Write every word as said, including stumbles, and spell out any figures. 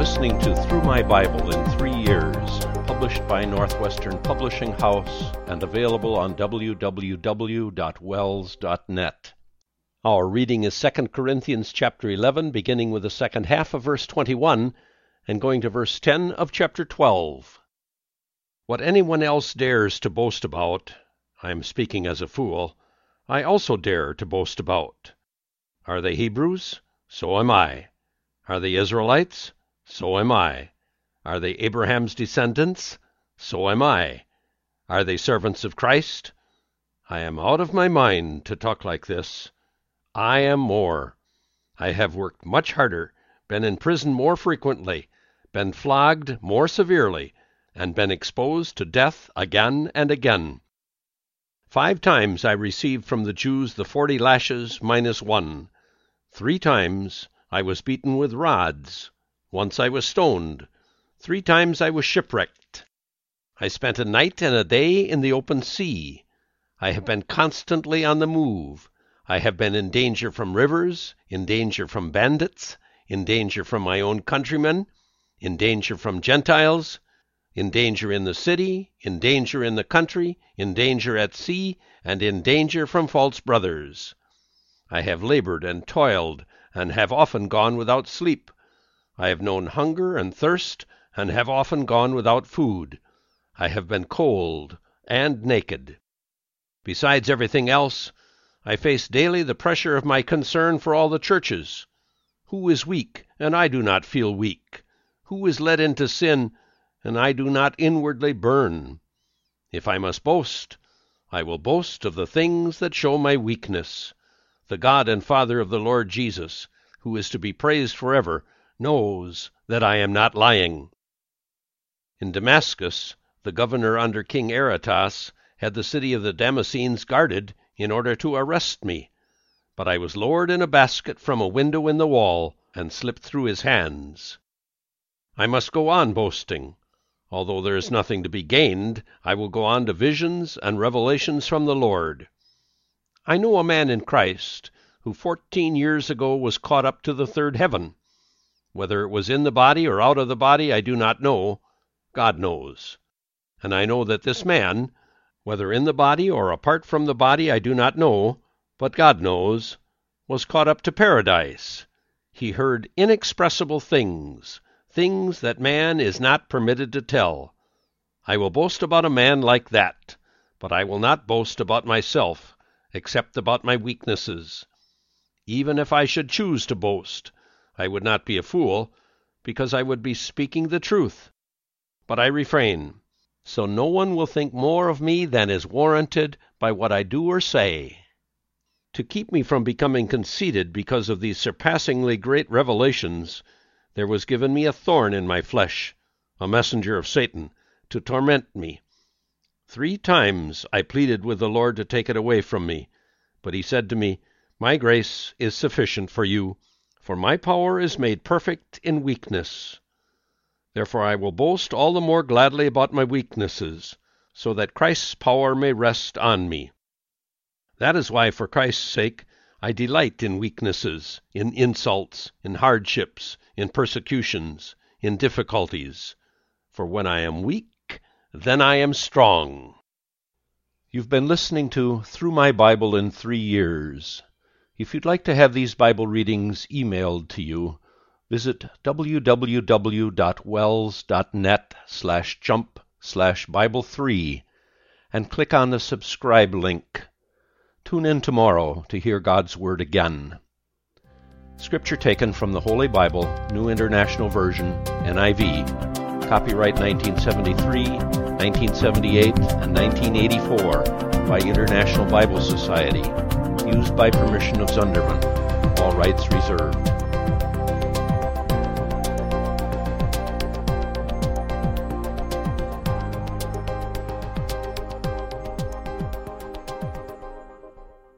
listening to Through My Bible in Three Years, published by Northwestern Publishing House and available on w w w dot wells dot net. Our reading is Second Corinthians chapter eleven, beginning with the second half of verse twenty-one and going to verse ten of chapter twelve. What anyone else dares to boast about, I am speaking as a fool, I also dare to boast about. Are they Hebrews? So am I. Are they Israelites? So am I. Are they Abraham's descendants? So am I. Are they servants of Christ? I am out of my mind to talk like this. I am more. I have worked much harder, been in prison more frequently, been flogged more severely, and been exposed to death again and again. Five times I received from the Jews the forty lashes minus one. Three times I was beaten with rods. Once I was stoned. Three times I was shipwrecked. I spent a night and a day in the open sea. I have been constantly on the move. I have been in danger from rivers, in danger from bandits, in danger from my own countrymen, in danger from Gentiles, in danger in the city, in danger in the country, in danger at sea, and in danger from false brothers. I have labored and toiled, and have often gone without sleep. I have known hunger and thirst, and have often gone without food. I have been cold and naked. Besides everything else, I face daily the pressure of my concern for all the churches. Who is weak, and I do not feel weak? Who is led into sin, and I do not inwardly burn? If I must boast, I will boast of the things that show my weakness. The God and Father of the Lord Jesus, who is to be praised forever, knows that I am not lying. In Damascus, the governor under King Aretas had the city of the Damascenes guarded in order to arrest me, but I was lowered in a basket from a window in the wall and slipped through his hands. I must go on boasting. Although there is nothing to be gained, I will go on to visions and revelations from the Lord. I know a man in Christ who fourteen years ago was caught up to the third heaven. Whether it was in the body or out of the body, I do not know. God knows. And I know that this man, whether in the body or apart from the body, I do not know, but God knows, was caught up to paradise. He heard inexpressible things, things that man is not permitted to tell. I will boast about a man like that, but I will not boast about myself, except about my weaknesses. Even if I should choose to boast, I would not be a fool, because I would be speaking the truth. But I refrain, so no one will think more of me than is warranted by what I do or say. To keep me from becoming conceited because of these surpassingly great revelations, there was given me a thorn in my flesh, a messenger of Satan, to torment me. Three times I pleaded with the Lord to take it away from me, but he said to me, My grace is sufficient for you, for my power is made perfect in weakness. Therefore I will boast all the more gladly about my weaknesses, so that Christ's power may rest on me. That is why, for Christ's sake, I delight in weaknesses, in insults, in hardships, in persecutions, in difficulties. For when I am weak, then I am strong. You've been listening to Through My Bible in Three Years. If you'd like to have these Bible readings emailed to you, visit w w w dot wells dot net slash jump slash Bible three and click on the subscribe link. Tune in tomorrow to hear God's Word again. Scripture taken from the Holy Bible, New International Version, N I V, copyright nineteen seventy-three, nineteen seventy-eight, and nineteen eighty-four by International Bible Society, used by permission of Zunderman. All rights reserved.